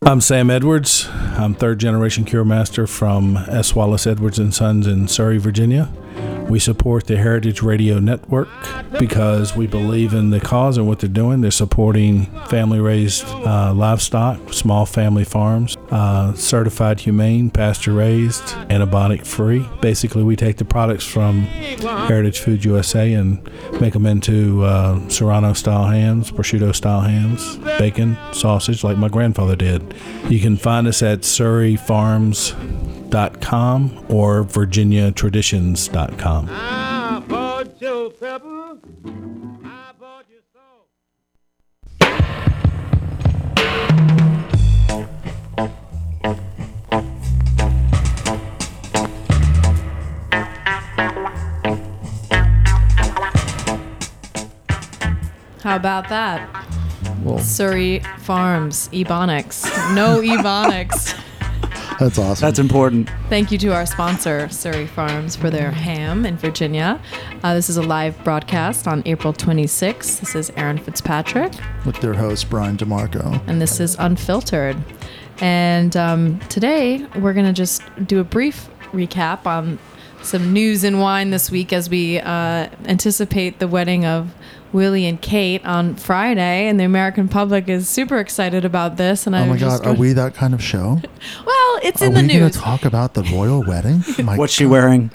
I'm Sam Edwards. I'm third generation cure master from S. Wallace Edwards and Sons in Surrey, Virginia. We support the Heritage Radio Network because we believe in the cause and what they're doing. They're supporting family-raised livestock, small family farms, certified humane, pasture-raised, antibiotic-free. Basically, we take the products from Heritage Food USA and make them into Serrano-style hams, prosciutto-style hams, bacon, sausage, like my grandfather did. You can find us at surreyfarms.com or virginiatraditions.com. I bought your pepper. I bought your salt. How about that? Well, Surrey Farms, Ebonics. No Ebonics. that's awesome. That's important. Thank you to our sponsor, Surrey Farms, for their ham in Virginia. This is a live broadcast on April 26th. This is Aaron Fitzpatrick. With their host, Brian DeMarco. And this is Unfiltered. And today, we're going to just do a brief recap on some news in wine this week as we anticipate the wedding of Willie and Kate on Friday, and the American public is super excited about this. And Oh my God, are we that kind of show? Well, it's Are in the we going news. to talk about the royal wedding? What's she wearing?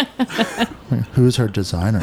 Who's her designer?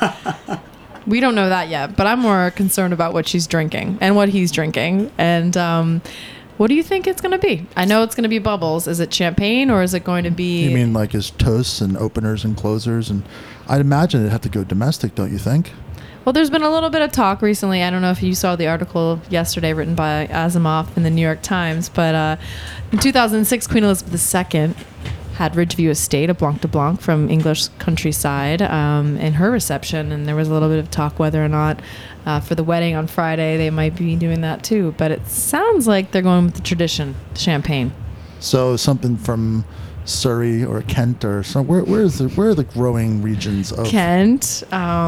We don't know that yet, but I'm more concerned about what she's drinking and what he's drinking. And what do you think it's going to be? I know it's going to be bubbles. Is it champagne or is it going to be... You mean like his toasts and openers and closers? And I'd imagine it'd have to go domestic, don't you think? Well, there's been a little bit of talk recently. I don't know if you saw the article yesterday written by Asimov in the New York Times, but in 2006, Queen Elizabeth II had Ridgeview Estate, a Blanc de Blanc from English countryside, in her reception, and there was a little bit of talk whether or not for the wedding on Friday they might be doing that too. But it sounds like they're going with the tradition, champagne. So something from Surrey or Kent or some. Where are the growing regions of Kent,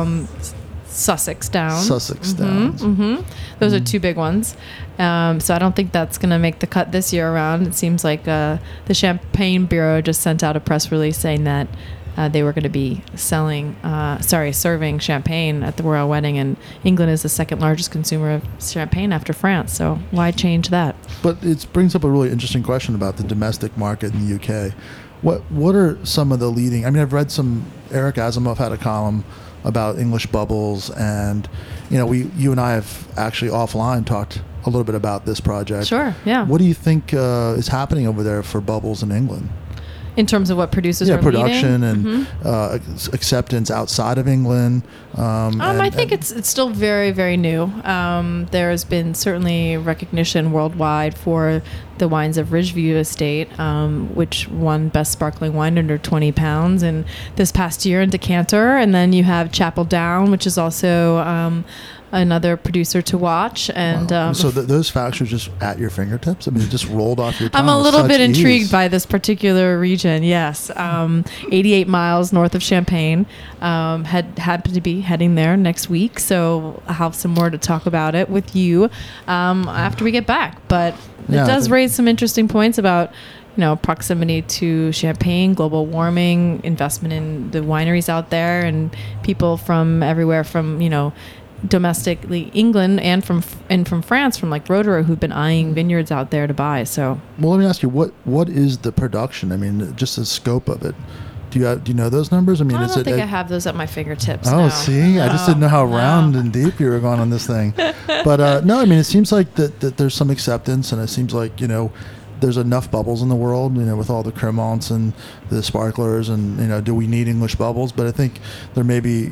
Sussex Downs. Sussex Downs? Those are two big ones. So I don't think that's going to make the cut this year around. It seems like the Champagne Bureau just sent out a press release saying that they were going to be serving champagne at the royal wedding, and England is the second largest consumer of champagne after France. So why change that? But it brings up a really interesting question about the domestic market in the UK. What are some of the leading? I mean, I've read some. Eric Asimov had a column about English bubbles, and you and I have actually offline talked a little bit about this project. Sure, yeah. What do you think is happening over there for bubbles in England? In terms of what producers are production leading? and acceptance outside of England. I think it's still very, very new. There has been certainly recognition worldwide for the wines of Ridgeview Estate, which won Best Sparkling Wine under 20 pounds in this past year in Decanter. And then you have Chapel Down, which is also another producer to watch. And wow. So those facts are just at your fingertips? I mean, it just rolled off your tongue. I'm a little bit intrigued ease. by this particular region, yes. 88 miles north of Champaign. Had happened to be heading there next week, so I'll have some more to talk about it with you after we get back. But it does raise some interesting points about proximity to Champagne, global warming, investment in the wineries out there, and people from everywhere from, domestically England and from France, from like Roederer, who've been eyeing vineyards out there to buy. So, well, let me ask you, what is the production? I mean, just the scope of it. Do you know those numbers? I mean, I don't think I have those at my fingertips. Oh, no. see, I just didn't know how round and deep you were going on this thing. But no, I mean, it seems like that there's some acceptance, and it seems like there's enough bubbles in the world, with all the Cremonts and the sparklers, and do we need English bubbles? But I think there may be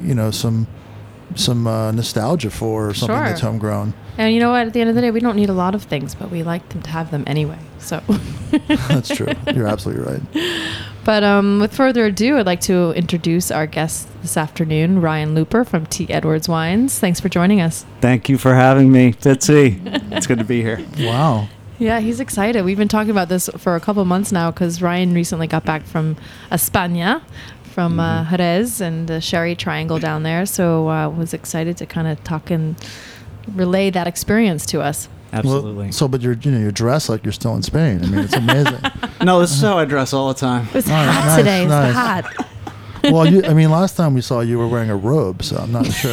some nostalgia for something Sure. that's homegrown. And you know what? At the end of the day, we don't need a lot of things, but we like them to have them anyway. So That's true. You're absolutely right. But with further ado, I'd like to introduce our guest this afternoon, Ryan Looper from T. Edwards Wines. Thanks for joining us. Thank you for having me, Fitzy. It's good to be here. Wow. Yeah, he's excited. We've been talking about this for a couple months now because Ryan recently got back from España, from Jerez and the Sherry Triangle down there. So was excited to kind of talk and relay that experience to us. Absolutely. Well, so, but you're dressed like you're still in Spain. I mean, it's amazing. No, this is how I dress all the time. It's Nice, hot nice, today. It's nice. hot. Well, I mean, last time we saw you were wearing a robe, so I'm not sure.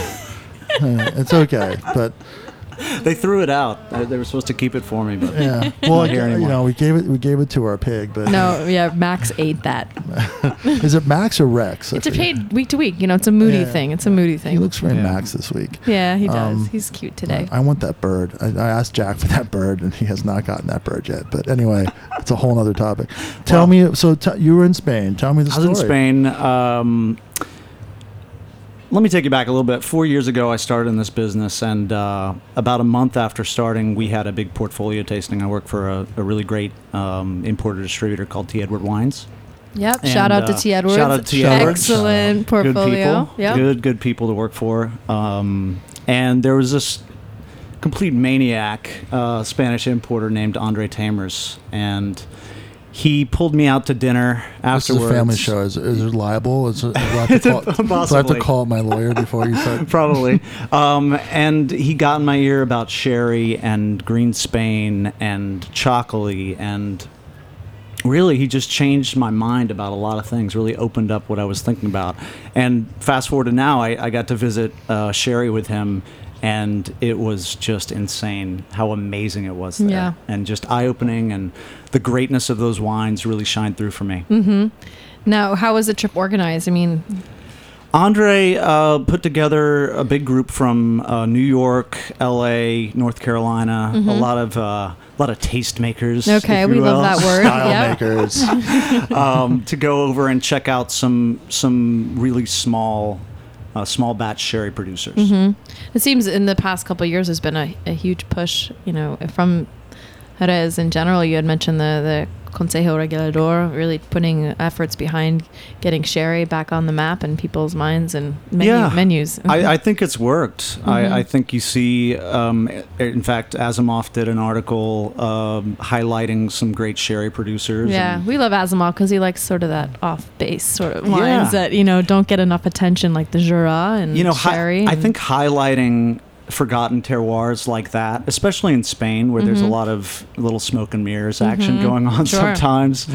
It's okay, but They threw it out. They were supposed to keep it for me, but yeah. Well, Not here anymore. we gave it to our pig, but No, yeah, Max ate that. is it Max or Rex? I It's a forget. paid week to week. You know, it's a moody Yeah. thing. It's a moody thing. He looks very Yeah. Max this week. Yeah, he does. Um, He's cute today. I want that bird. I asked Jack for that bird, and he has not gotten that bird yet. But anyway, it's a whole other topic. Tell me. So you were in Spain. Tell me the I was story. in Spain. Let me take you back a little bit. 4 years ago, I started in this business, and about a month after starting, we had a big portfolio tasting. I work for a really great importer distributor called T. Edward Wines. Yep. And, Shout out to T. Edwards. shout out to T. Edwards. Excellent portfolio. Good people. Good people to work for. And there was this complete maniac Spanish importer named Andre Tamers, and he pulled me out to dinner This afterwards. is a family show. Is it liable? Do I have to Possibly. call my lawyer before you start? Probably. And he got in my ear about sherry and green Spain and chocolate, and really he just changed my mind about a lot of things, really opened up what I was thinking about. And fast forward to now, I got to visit sherry with him, and it was just insane how amazing it was there. Yeah. And just eye-opening, and the greatness of those wines really shined through for me. Now, how was the trip organized? I mean, Andre put together a big group from New York, L.A., North Carolina, a lot of tastemakers. okay, if we you love will, that word. Style Yep. makers. to go over and check out some really small batch sherry producers. It seems in the past couple of years there's been a huge push, you know, from Jerez in general. You had mentioned the Consejo Regulador really putting efforts behind getting sherry back on the map in people's minds and menus. I think it's worked. I think you see, in fact, Asimov did an article highlighting some great sherry producers. Yeah, and- we love Asimov because he likes sort of that off-base sort of wines Yeah. that, you know, don't get enough attention, like the Jura and sherry. I and- think highlighting forgotten terroirs like that, especially in Spain, where there's a lot of little smoke and mirrors action going on Sure. sometimes,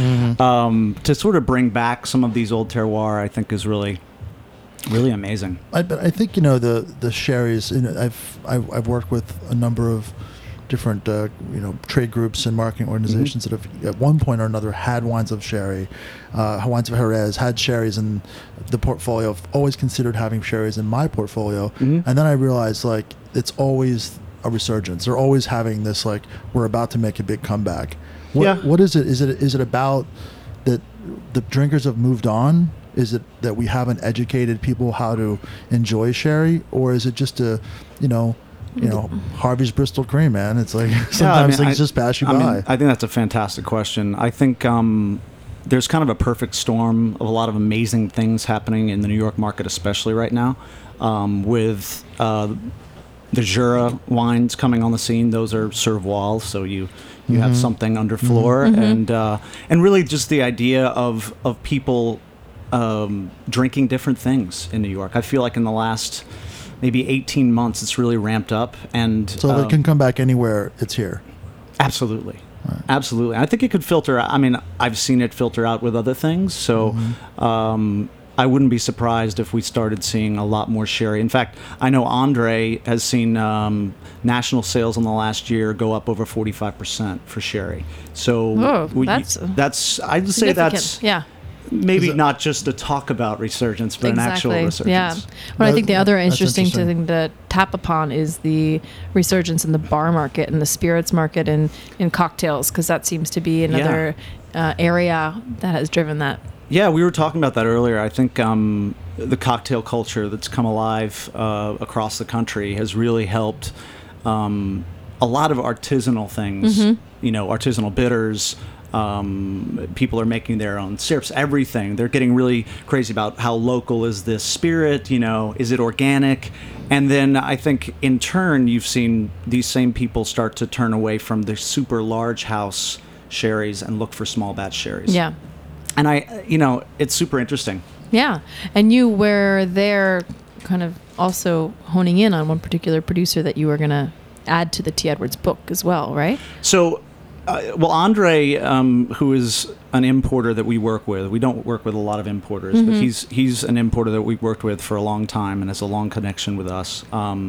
to sort of bring back some of these old terroir, I think is really, really amazing. But I think the sherries. I've worked with a number of different trade groups and marketing organizations that have at one point or another had wines of sherry, wines of Jerez, had sherries in the portfolio. I've always considered having sherries in my portfolio, and then I realized like it's always a resurgence. They're always having this like we're about to make a big comeback. What is it? Is it about that the drinkers have moved on? Is it that we haven't educated people how to enjoy sherry, or is it just Harvey's Bristol Cream, man? It's like sometimes things just pass you by. I think that's a fantastic question. I think there's kind of a perfect storm of a lot of amazing things happening in the New York market, especially right now, with the Jura wines coming on the scene. Those are Servoirs, so you have something underfloor, and really just the idea of people drinking different things in New York. I feel like in the last maybe 18 months, it's really ramped up. And so if it can come back anywhere, it's here. Absolutely. Right. Absolutely. I think it could filter out. I mean, I've seen it filter out with other things. So I wouldn't be surprised if we started seeing a lot more sherry. In fact, I know Andre has seen national sales in the last year go up over 45% for sherry. So that's I'd say that's maybe not just a talk about resurgence, but an actual resurgence. Yeah. Well, I think the other interesting thing to tap upon is the resurgence in the bar market and the spirits market and in cocktails, because that seems to be another area that has driven that. Yeah, we were talking about that earlier. I think the cocktail culture that's come alive across the country has really helped a lot of artisanal things, artisanal bitters. People are making their own syrups, everything. They're getting really crazy about how local is this spirit, is it organic? And then I think in turn, you've seen these same people start to turn away from the super large house sherries and look for small batch sherries. Yeah. And it's super interesting. Yeah. And you were there kind of also honing in on one particular producer that you were going to add to the T. Edwards book as well, right? So, well, Andre, who is an importer that we work with, we don't work with a lot of importers, but he's an importer that we've worked with for a long time and has a long connection with us.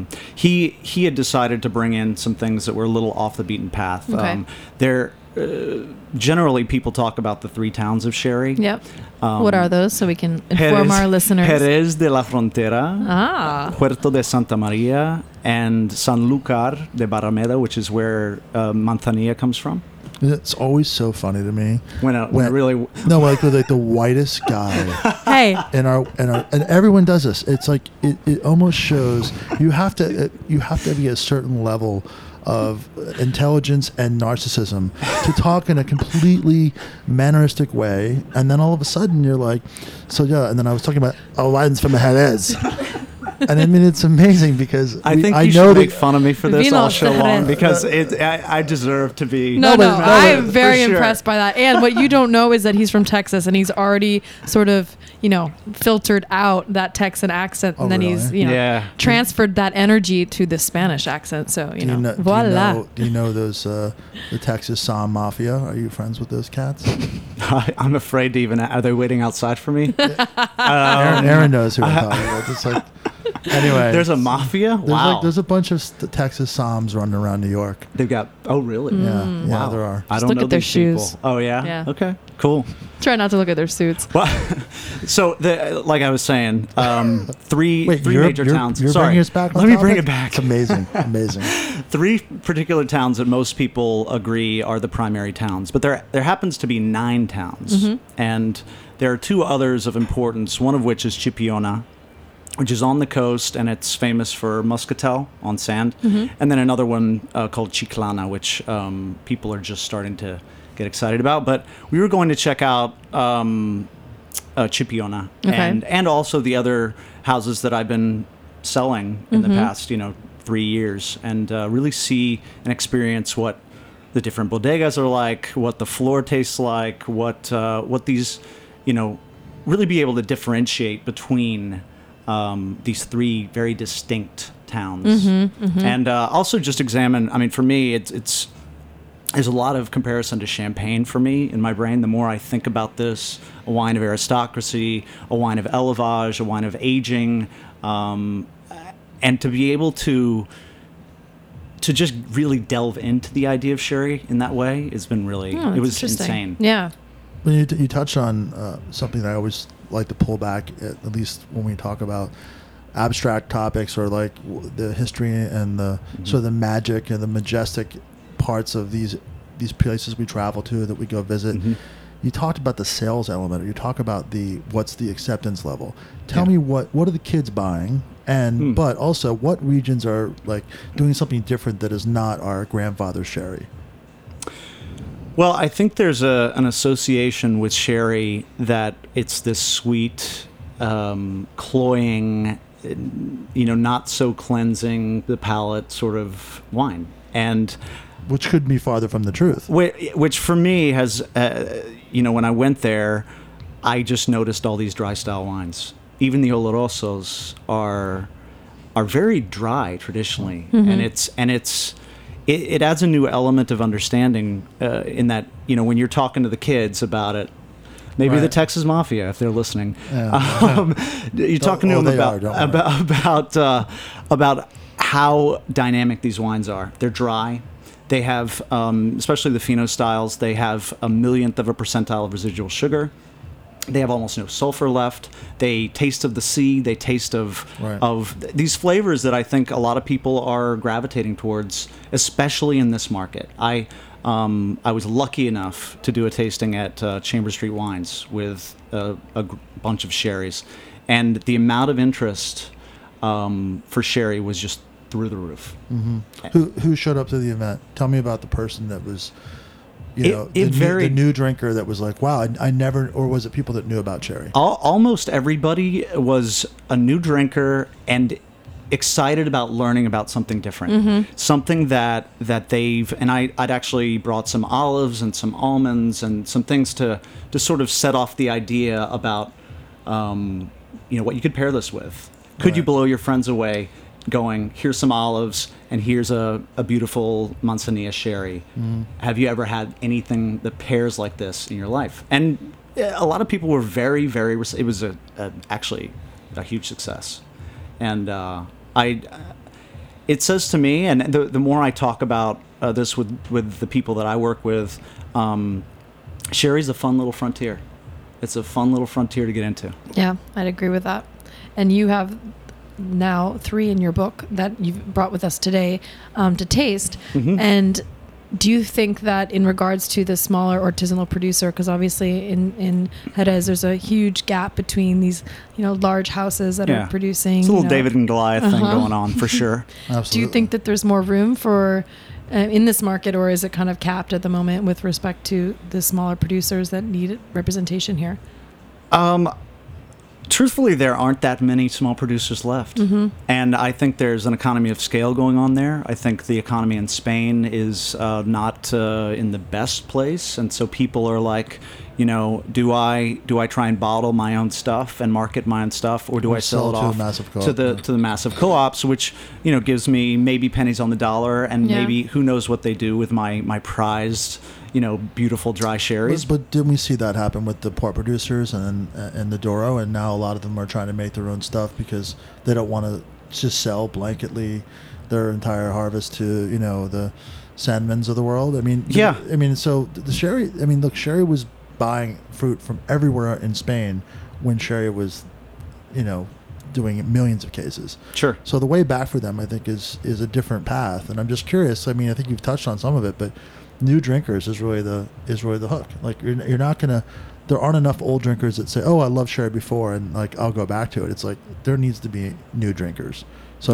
He had decided to bring in some things that were a little off the beaten path. Okay. Generally, people talk about the 3 towns of sherry. Yep. What are those, so we can inform our listeners? Jerez de la Frontera, Ah. Puerto de Santa Maria, and Sanlúcar de Barrameda, which is where Manzanilla comes from. It's always so funny to me When really like the whitest guy Hey. and everyone does this. It's like it almost shows you have to be a certain level of intelligence and narcissism to talk in a completely manneristic way, and then all of a sudden you're like, so yeah. And then I was talking about lines from the Jerez. And I mean, it's amazing because I think you should make fun of me for this all show long because I deserve to be. No, I'm for very sure. impressed by that. And what you don't know is that he's from Texas, and he's already sort of, filtered out that Texan accent, and then really? he's, Yeah. transferred that energy to the Spanish accent. So, voila. Do you know those the Texas Psalm Mafia? Are you friends with those cats? I'm afraid to even. Are they waiting outside for me? Aaron knows who I'm talking about. It's like, anyway, There's a mafia. Wow. There's a bunch of Texas Psalms running around New York. They've got. Oh, really? Yeah, Wow. there are. I Just don't look know at their these shoes. people. Oh yeah. Yeah. Okay. Cool. Try not to look at their suits. Well, so like I was saying, three major towns. You're Sorry, bringing us back on let me topic? bring it back. It's amazing, amazing. 3 particular towns that most people agree are the primary towns, but there happens to be 9 towns, and there are 2 others of importance. One of which is Chipiona, which is on the coast, and it's famous for muscatel on sand. And then another one called Chiclana, which people are just starting to get excited about. But we were going to check out Chipiona, Okay. and also the other houses that I've been selling in the past, 3 years, and really see and experience what the different bodegas are like, what the floor tastes like, what these, really be able to differentiate between these 3 very distinct towns, and also just examine. I mean, for me, it's there's a lot of comparison to champagne for me in my brain. The more I think about this, a wine of aristocracy, a wine of élevage, a wine of aging, and to be able to just really delve into the idea of sherry in that way has been really, Oh, it was interesting. insane. Yeah. Well, you touched on something that I always like to pull back, at least when we talk about abstract topics or like the history and the sort of the magic and the majestic parts of these places we travel to that we go visit. You talked about the sales element. You talk about what's the acceptance level. Tell me what are the kids buying, and but also what regions are like doing something different that is not our grandfather's sherry. Well, I think there's an association with sherry that it's this sweet, cloying, not so cleansing the palate sort of wine, and Which couldn't be farther from the truth. which for me has, when I went there, I just noticed all these dry style wines. Even the Olorosos are very dry traditionally, and it adds a new element of understanding in that when you're talking to the kids about it. Maybe Right. the Texas Mafia, if they're listening. Yeah. You're talking to them about how dynamic these wines are. They're dry. They have, especially the Fino styles, they have 1/1,000,000th of a percentile of residual sugar. They have almost no sulfur left. They taste of the sea. They taste of these flavors that I think a lot of people are gravitating towards, especially in this market. I was lucky enough to do a tasting at Chamber Street Wines with a bunch of sherries, and the amount of interest for sherry was just through the roof. Who showed up to the event? Tell me about the person that was, the new drinker that was like, wow, I never, or was it people that knew about sherry? Almost everybody was a new drinker and excited about learning about something different, something that they've, and I'd actually brought some olives and some almonds and some things to sort of set off the idea about, what you could pair this with. Could you blow your friends away going, here's some olives and here's a beautiful Manzanilla sherry. Have you ever had anything that pairs like this in your life? And a lot of people were very, very. It was actually a huge success, and it says to me, and the more I talk about this with the people that I work with, sherry's a fun little frontier. It's a fun little frontier to get into. Yeah, I'd agree with that. And you have now 3 in your book that you've brought with us today to taste. And do you think that in regards to the smaller artisanal producer, because obviously in Jerez there's a huge gap between these, large houses that are producing. It's a little David and Goliath thing going on for sure. Absolutely. Do you think that there's more room for in this market, or is it kind of capped at the moment with respect to the smaller producers that need representation here? Truthfully, there aren't that many small producers left. And I think there's an economy of scale going on there. I think the economy in Spain is not in the best place. And so people are like, do I try and bottle my own stuff and market my own stuff, or do I sell it off to the massive co-ops, which, gives me maybe pennies on the dollar, and maybe who knows what they do with my prized, beautiful dry sherries. But didn't we see that happen with the port producers and the Douro? And now a lot of them are trying to make their own stuff because they don't want to just sell blanketly their entire harvest to, the Sandmans of the world. I mean, so the sherry, look, sherry was buying fruit from everywhere in Spain when sherry was, doing millions of cases. Sure. So the way back for them, I think, is a different path. And I'm just curious. I think you've touched on some of it, but new drinkers is really the hook. Like you're not gonna. There aren't enough old drinkers that say, "Oh, I loved sherry before, and like I'll go back to it." It's like there needs to be new drinkers. So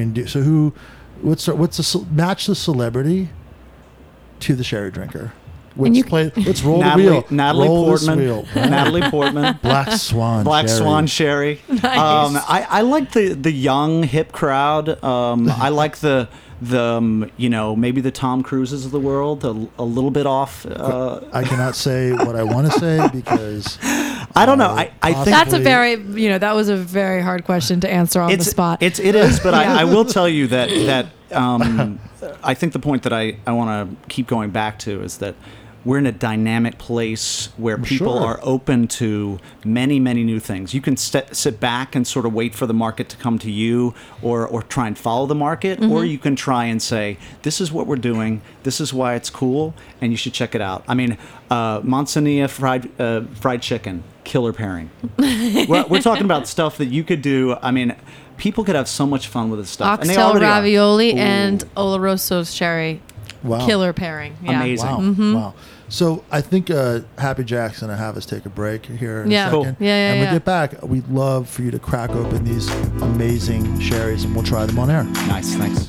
match the celebrity to the sherry drinker. Let's roll the wheel. Natalie Portman. Natalie Portman. Black Swan Sherry. Nice. I like the young hip crowd. I like the maybe the Tom Cruises of the world, a little bit off. I cannot say what I want to say because I don't know. I think that's a very that was a very hard question to answer on the spot. It is, but I will tell you that I think the point that I want to keep going back to is that we're in a dynamic place where people are open to many, many new things. You can sit back and sort of wait for the market to come to you, or try and follow the market, or you can try and say, this is what we're doing, this is why it's cool, and you should check it out. Manzanilla fried chicken, killer pairing. we're talking about stuff that you could do. People could have so much fun with this stuff. Oxtail ravioli and Oloroso's sherry. Wow. Killer pairing. Yeah. Amazing. Wow. So I think Happy Jack's going to have us take a break here in a second. Cool. And when we get back, we'd love for you to crack open these amazing sherries, and we'll try them on air. Nice. Thanks.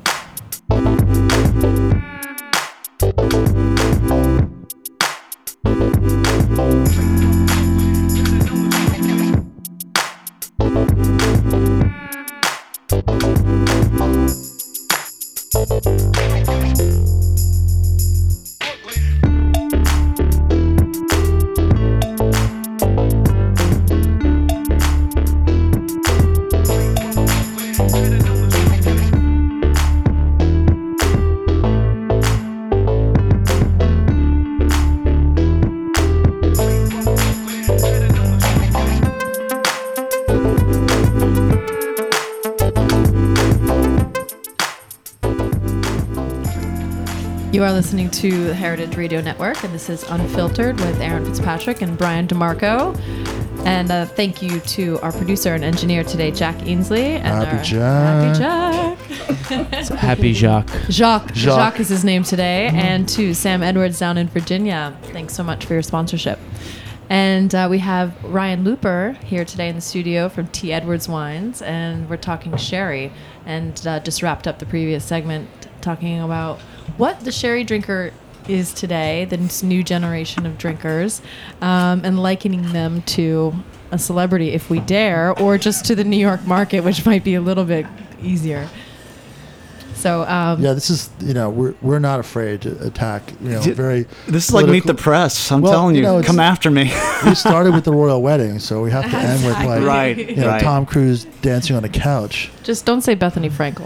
You are listening to the Heritage Radio Network, and this is Unfiltered with Aaron Fitzpatrick and Brian DeMarco. And thank you to our producer and engineer today, Jack Ainsley. And Happy Jack. Happy Jacques. Jacques is his name today. And to Sam Edwards down in Virginia. Thanks so much for your sponsorship. And we have Ryan Looper here today in the studio from T. Edwards Wines, and we're talking sherry, and just wrapped up the previous segment talking about what the sherry drinker is today, this new generation of drinkers, and likening them to a celebrity if we dare, or just to the New York market, which might be a little bit easier. So this is we're not afraid to attack very. This is like Meet the Press. I'm telling you, come after me. We started with the royal wedding, so we have to end with right. Tom Cruise dancing on a couch. Just don't say Bethany Frankel.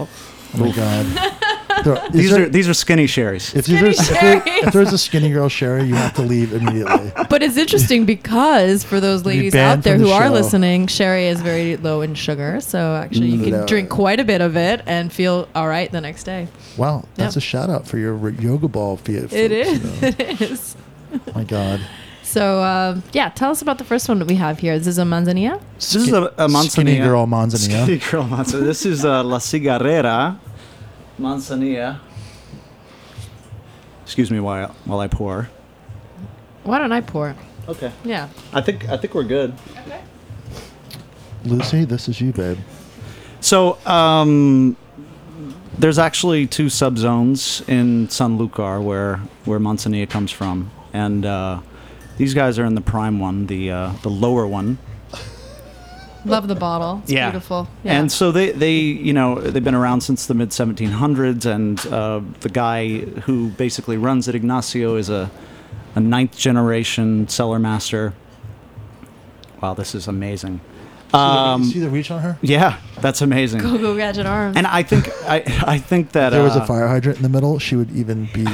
Oh my God. These are skinny sherries. If there's a skinny girl sherry, you have to leave immediately. But it's interesting because for those ladies banned out there from the who are show. listening, sherry is very low in sugar. So actually you can No. drink quite a bit of it and feel all right the next day. Wow, that's Yeah. a shout out for your yoga ball fiat. It is. It is. Oh my God. So, tell us about the first one that we have here. This is a manzanilla. This is a manzanilla. Skinny girl manzanilla. Skinny girl manzanilla. This is La Cigarrera manzanilla. Excuse me while I pour. Why don't I pour? Okay. Yeah. I think we're good. Lucy, this is you, babe. So there's actually 2 subzones in Sanlúcar where manzanilla comes from, and these guys are in the prime one, the lower one. Love the bottle. It's beautiful. Yeah. And so they've been around since the mid 1700s, and the guy who basically runs it, Ignacio, is a 9th generation cellar master. Wow, this is amazing. See the reach on her? Yeah, that's amazing. Go Gadget Arms. And I think that If there was a fire hydrant in the middle, she would even be.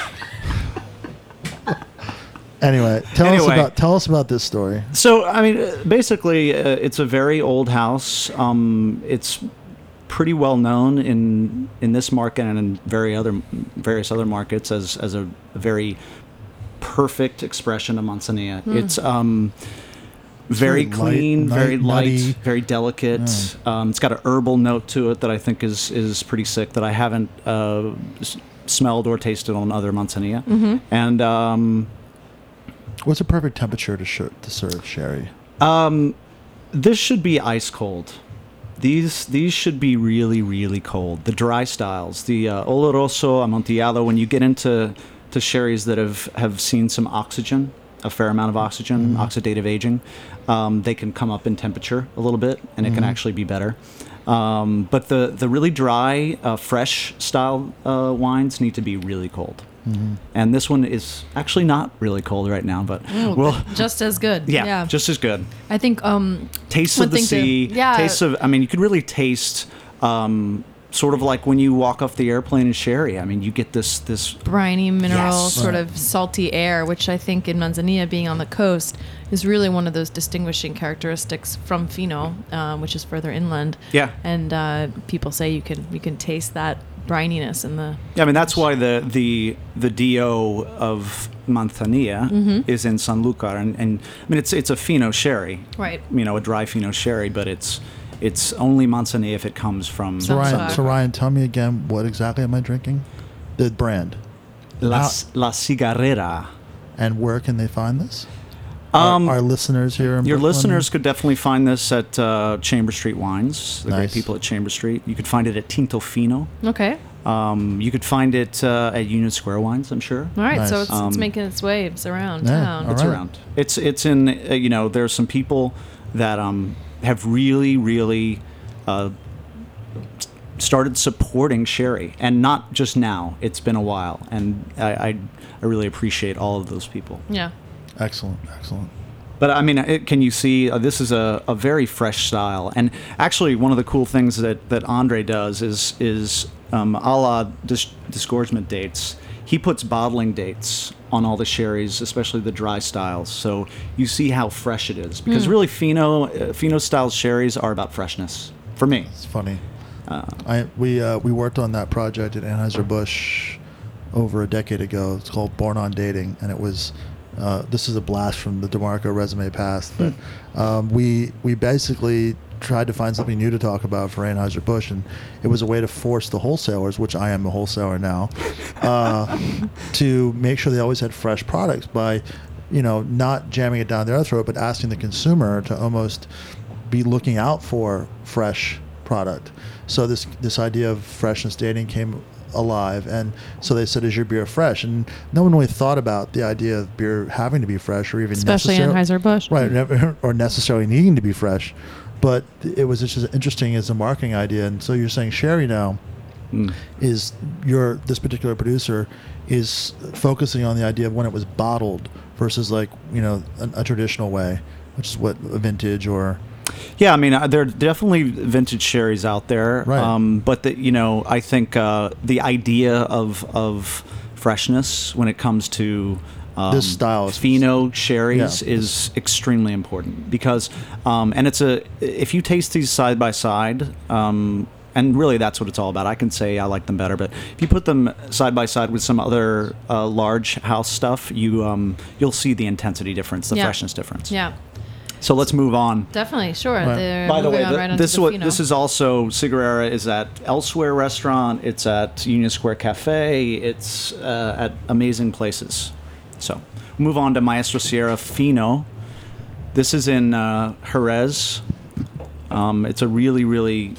Anyway, tell us about this story. So, I mean, basically, it's a very old house. It's pretty well known in this market and in various other markets as a very perfect expression of manzanilla. It's very light, clean, very light, nutty. very delicate. It's got an herbal note to it that I think is pretty sick, that I haven't smelled or tasted on other manzanilla. And What's a perfect temperature to serve sherry? this should be ice cold. These should be really, really cold. The dry styles, the Oloroso, Amontillado, when you get into sherries that have seen some oxygen, a fair amount of oxygen, oxidative aging, they can come up in temperature a little bit, and it can actually be better. But the really dry, fresh style wines need to be really cold. And this one is actually not really cold right now, but just as good. Yeah, just as good. I think Tastes one of the thing sea. Tastes of. I mean, you could really taste. Sort of like when you walk off the airplane in sherry. I mean, you get this briny mineral, Yes. sort of salty air, which I think in Manzanilla, being on the coast, is really one of those distinguishing characteristics from Fino, which is further inland. Yeah. And people say you can taste that brininess in the. Yeah, I mean that's why the DO of Manzanilla is in Sanlúcar, and I mean it's a Fino sherry, Right. You know, a dry Fino sherry, but it's only Manzanilla if it comes from So Ryan, tell me again, what exactly am I drinking? The brand. La Cigarrera. And where can they find this? Um, our listeners here in Your Brooklyn? listeners could definitely find this at Chamber Street Wines, the great Nice. people at Chamber Street. You could find it at Tinto Fino. Okay. You could find it at Union Square Wines, I'm sure. All right. Nice. So it's making its waves around Yeah, town. all It's right. around. It's in, there's some people that have really started supporting sherry, and not just now. It's been a while, and I really appreciate all of those people. Yeah. Excellent. But I mean, can you see this is a very fresh style, and actually one of the cool things that Andre does is a la disgorgement dates. He puts bottling dates on all the sherries, especially the dry styles, so you see how fresh it is. Because really, Fino style sherries are about freshness for me. It's funny. We worked on that project at Anheuser-Busch over a decade ago. It's called Born on Dating, and it was this is a blast from the DeMarco resume past, but we basically tried to find something new to talk about for Anheuser-Busch, and it was a way to force the wholesalers, which I am a wholesaler now, to make sure they always had fresh products by, not jamming it down their throat, but asking the consumer to almost be looking out for fresh product. So this idea of freshness dating came alive, and so they said, is your beer fresh? And no one really thought about the idea of beer having to be fresh, or even Especially Anheuser-Busch. right, or necessarily needing to be fresh. But it was just interesting as a marketing idea. And so you're saying sherry now is this particular producer is focusing on the idea of when it was bottled versus a traditional way, which is what a vintage or Yeah, I mean, there are definitely vintage sherries out there, Right. but I think the idea of freshness when it comes to This style is- Fino sherries Yeah. is extremely important because, and if you taste these side by side. And really, that's what it's all about. I can say I like them better, but if you put them side by side with some other large house stuff, you'll see the intensity difference, the Yeah. freshness difference. Yeah, So let's move on. definitely, sure. Right. They're By the moving way, on right onto this the Fino. this is also Cigarrera is at Elsewhere Restaurant. It's at Union Square Cafe. It's at amazing places. So move on to Maestro Sierra Fino. This is in Jerez. It's a really, really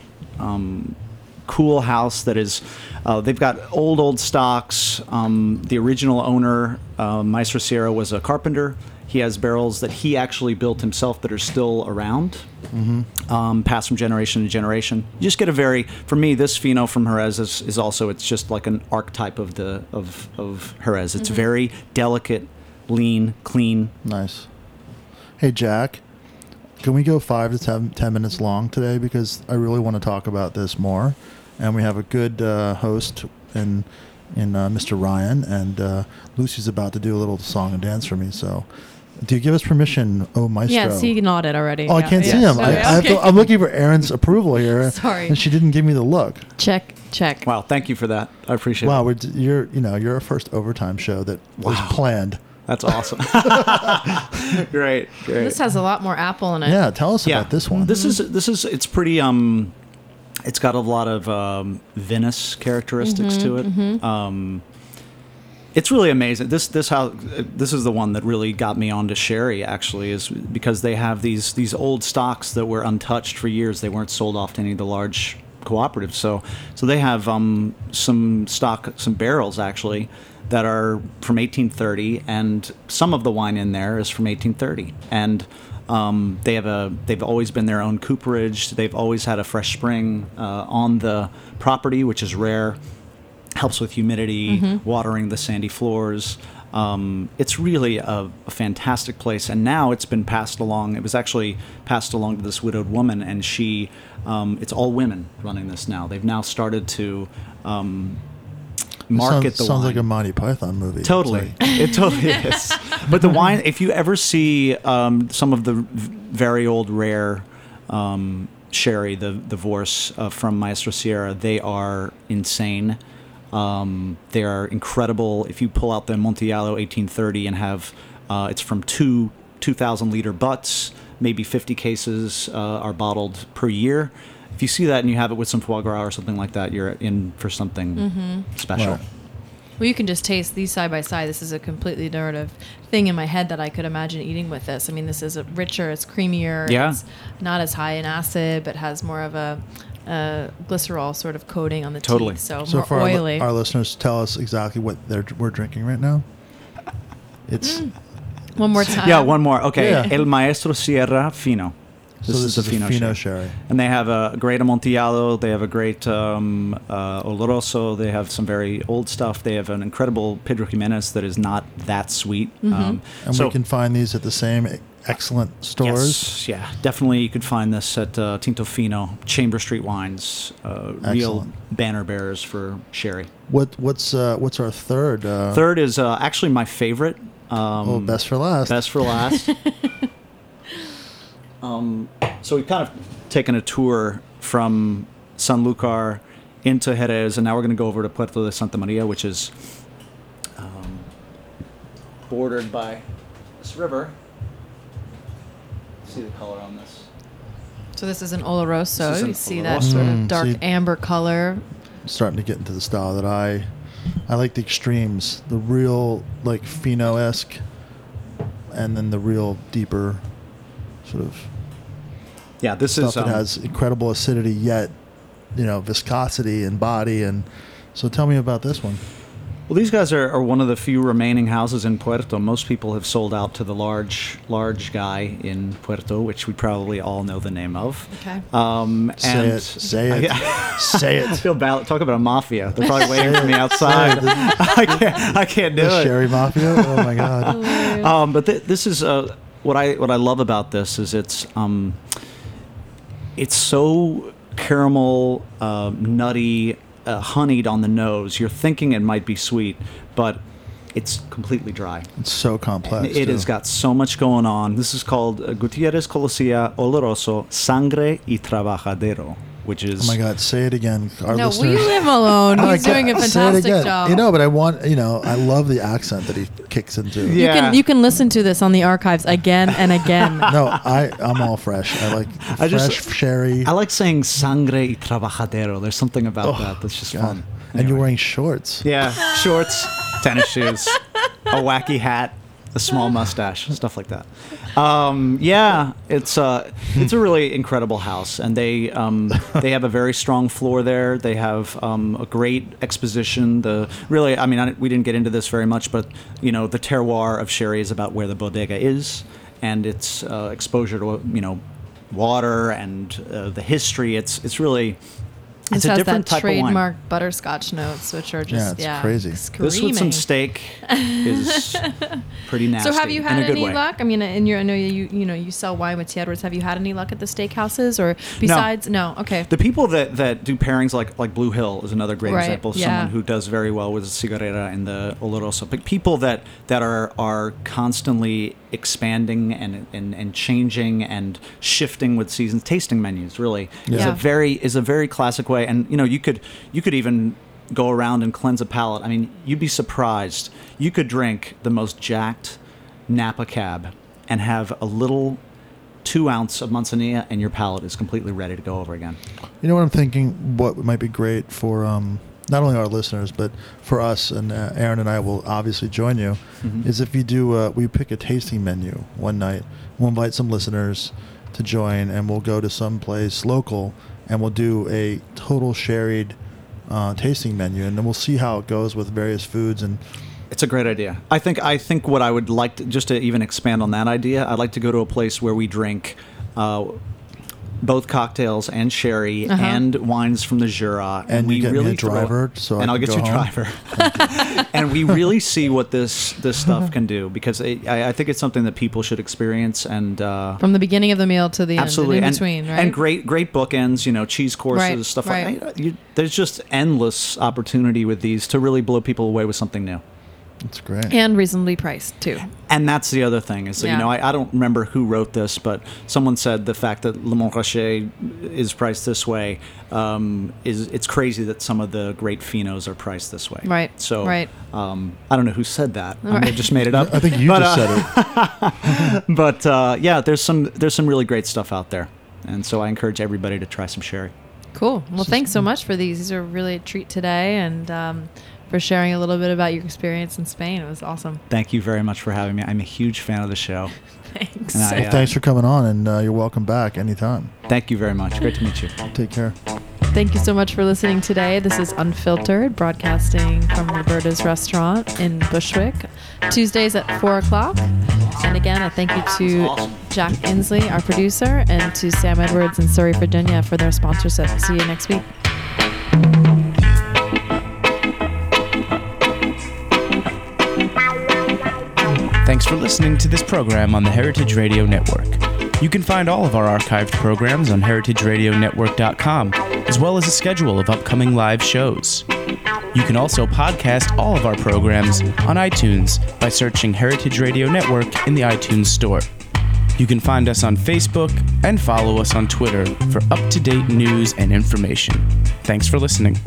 cool house that is. They've got old stocks. The original owner, Maestro Sierra, was a carpenter. He has barrels that he actually built himself that are still around, passed from generation to generation. You just get for me, this Fino from Jerez is also, it's just like an archetype of Jerez. It's very delicate, lean, clean. Nice. Hey, Jack, can we go 5 to 10 minutes long today? Because I really want to talk about this more. And we have a good host in Mr. Ryan. And Lucy's about to do a little song and dance for me. So do you give us permission, oh Maestro? Yes, he nodded already. Oh, I Yeah. can't see Yes. him. Okay. I'm looking for Aaron's approval here. Sorry. And she didn't give me the look. Check. Wow, thank you for that. I appreciate Wow, it. you're our first overtime show that was planned. That's awesome. Great. This has a lot more apple in it. Yeah, tell us about this one. This is it's pretty it's got a lot of Venice characteristics to it. It's really amazing. This is the one that really got me onto sherry, actually, is because they have these old stocks that were untouched for years. They weren't sold off to any of the large cooperatives. So they have some barrels actually that are from 1830, and some of the wine in there is from 1830. And they've always been their own cooperage. They've always had a fresh spring on the property, which is rare. Helps with humidity, watering the sandy floors. It's really a fantastic place, and now it's been passed along. It was actually passed along to this widowed woman, and she. It's all women running this now. They've now started to market the wine. Sounds like a Monty Python movie. Totally, it totally is. But the wine, if you ever see some of the very old rare sherry, the Vorse from Maestro Sierra, they are insane. They are incredible. If you pull out the Monticello 1830 and have, it's from 2,000 liter butts, maybe 50 cases are bottled per year. If you see that and you have it with some foie gras or something like that, you're in for something special. Right. Well, you can just taste these side by side. This is a completely narrative thing in my head that I could imagine eating with this. I mean, this is richer, it's creamier, Yeah. it's not as high in acid, but has more of a glycerol sort of coating on the Totally. teeth, so So more for oily. our listeners, tell us exactly what we're drinking right now. It's One more time. Yeah, one more. Okay, Yeah. El Maestro Sierra Fino. this is the a Fino sherry. And they have a great Amontillado. They have a great Oloroso. They have some very old stuff. They have an incredible Pedro Jimenez that is not that sweet. And we can find these at the same excellent stores. Yes, yeah, definitely. You could find this at Tinto Fino, Chamber Street Wines, real Excellent. banner bearers for sherry. What's our third? Third is actually my favorite. Best for last. Best for last. So we've kind of taken a tour from Sanlúcar into Jerez, and now we're going to go over to Puerto de Santa Maria, which is bordered by this river. See the color on this. So this is an Oloroso. This is an You see Oloroso. that sort of dark See- amber color. Starting to get into the style that I like the extremes, the real like Fino-esque, and then the real deeper sort of Yeah, this stuff is that has incredible acidity yet, viscosity and body. And so tell me about this one. well, these guys are one of the few remaining houses in Puerto. Most people have sold out to the large guy in Puerto, which we probably all know the name of. Okay. Say it. Say I it. feel bad. Talk about a mafia. They're probably waiting for me outside. I can't do The it. Sherry Mafia. Oh my God. But this is what I love about this is it's so caramel, nutty, honeyed on the nose. You're thinking it might be sweet, but it's completely dry. It's so complex. It has got so much going on. This is called Gutierrez Colossia Oloroso Sangre y Trabajadero, which is... Oh my God, say it again. Our No, listeners, we leave him alone. He's doing a Say it fantastic again. job. You know, but I want, I love the accent that he kicks into. Yeah. You can listen to this on the archives again and again. No, I'm all fresh. I like fresh sherry. I like saying Sangre y Trabajadero. There's something about that that's just God. fun. And you're wearing shorts. Yeah, shorts, tennis shoes, a wacky hat, a small mustache, stuff like that. Yeah, it's a really incredible house, and they have a very strong floor there. They have a great exposition. We didn't get into this very much, but the terroir of sherry is about where the bodega is, and its exposure to water and the history. It's really. It's This a has different that type of wine. trademark butterscotch notes, which are just it's crazy. screaming. This with some steak is pretty nasty. So have you had in a good any way. luck? I mean, I know you sell wine with T. Edwards. Have you had any luck at the steakhouses or besides? No. Okay. The people that do pairings like Blue Hill is another great Right, example of yeah. someone who does very well with the cigarrera and the oloroso. But people that are constantly expanding and changing and shifting with seasons, tasting menus really is Yeah. a very classic way. And you could even go around and cleanse a palate. I mean, you'd be surprised. You could drink the most jacked Napa Cab and have a little 2 ounce of Manzanilla, and your palate is completely ready to go over again. You know what I'm thinking? What might be great for not only our listeners, but for us, and Aaron and I will obviously join you, is if you do, we pick a tasting menu one night. We'll invite some listeners to join, and we'll go to some place local, and we'll do a total sherried tasting menu, and then we'll see how it goes with various foods. And It's a great idea. I think what I would like to, just to even expand on that idea, I'd like to go to a place where we drink both cocktails and sherry and wines from the Jura, And we you get me really a driver, so I and I'll can get go you a home. driver. And we really see what this stuff can do, because I think it's something that people should experience, and From the beginning of the meal to the absolutely end, in and, between, right? and great bookends, cheese courses, Right, stuff right. like that. There's just endless opportunity with these to really blow people away with something new. it's great. And reasonably priced too. And that's the other thing is that, Yeah. I don't remember who wrote this, but someone said the fact that Le Montrachet is priced this way it's crazy that some of the great Finos are priced this way. Right, So right. I don't know who said that. I Right. just made it up. I think you But, just said it. But yeah, there's some really great stuff out there, and so I encourage everybody to try some sherry. Cool. Well, thanks so much for these. These are really a treat today, and for sharing a little bit about your experience in Spain. It was awesome. Thank you very much for having me. I'm a huge fan of the show. Thanks. And I, Well, thanks for coming on, and you're welcome back anytime. Thank you very much. Great to meet you. Take care. Thank you so much for listening today. This is Unfiltered, broadcasting from Roberta's Restaurant in Bushwick, Tuesdays at 4 o'clock. And again, a thank you to Awesome. Jack Inslee, our producer, and to Sam Edwards in Surrey, Virginia for their sponsorship. See you next week. Thanks for listening to this program on the Heritage Radio Network. You can find all of our archived programs on heritageradionetwork.com, as well as a schedule of upcoming live shows. You can also podcast all of our programs on iTunes by searching Heritage Radio Network in the iTunes Store. You can find us on Facebook and follow us on Twitter for up-to-date news and information. Thanks for listening.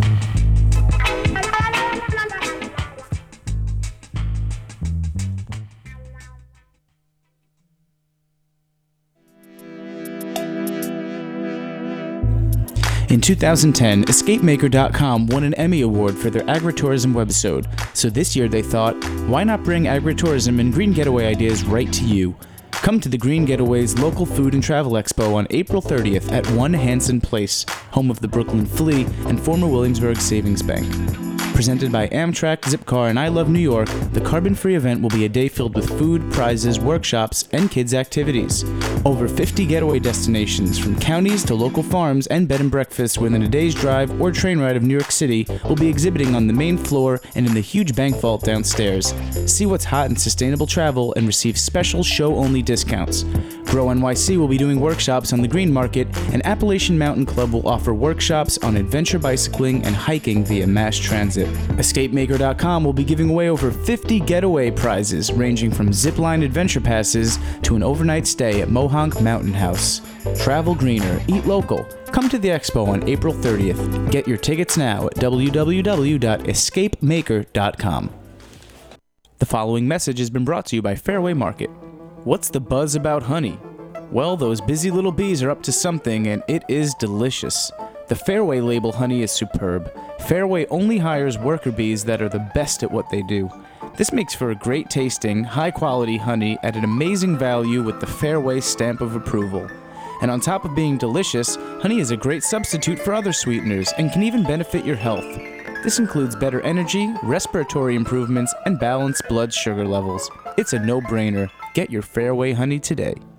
In 2010, EscapeMaker.com won an Emmy Award for their agritourism webisode, so this year they thought, why not bring agritourism and green getaway ideas right to you? Come to the Green Getaways Local Food and Travel Expo on April 30th at 1 Hanson Place, home of the Brooklyn Flea and former Williamsburg Savings Bank. Presented by Amtrak, Zipcar, and I Love New York, the carbon-free event will be a day filled with food, prizes, workshops, and kids' activities. Over 50 getaway destinations, from counties to local farms and bed and breakfasts within a day's drive or train ride of New York City, will be exhibiting on the main floor and in the huge bank vault downstairs. See what's hot in sustainable travel and receive special show-only discounts. Grow NYC will be doing workshops on the Green Market, and Appalachian Mountain Club will offer workshops on adventure bicycling and hiking via mass transit. EscapeMaker.com will be giving away over 50 getaway prizes, ranging from zipline adventure passes to an overnight stay at Mohonk Mountain House. Travel greener, eat local. Come to the expo on April 30th. Get your tickets now at www.escapemaker.com. The following message has been brought to you by Fairway Market. What's the buzz about honey? Well, those busy little bees are up to something, and it is delicious. The Fairway label honey is superb. Fairway only hires worker bees that are the best at what they do. This makes for a great tasting, high-quality honey at an amazing value with the Fairway stamp of approval. And on top of being delicious, honey is a great substitute for other sweeteners and can even benefit your health. This includes better energy, respiratory improvements, and balanced blood sugar levels. It's a no-brainer. Get your Fairway honey today.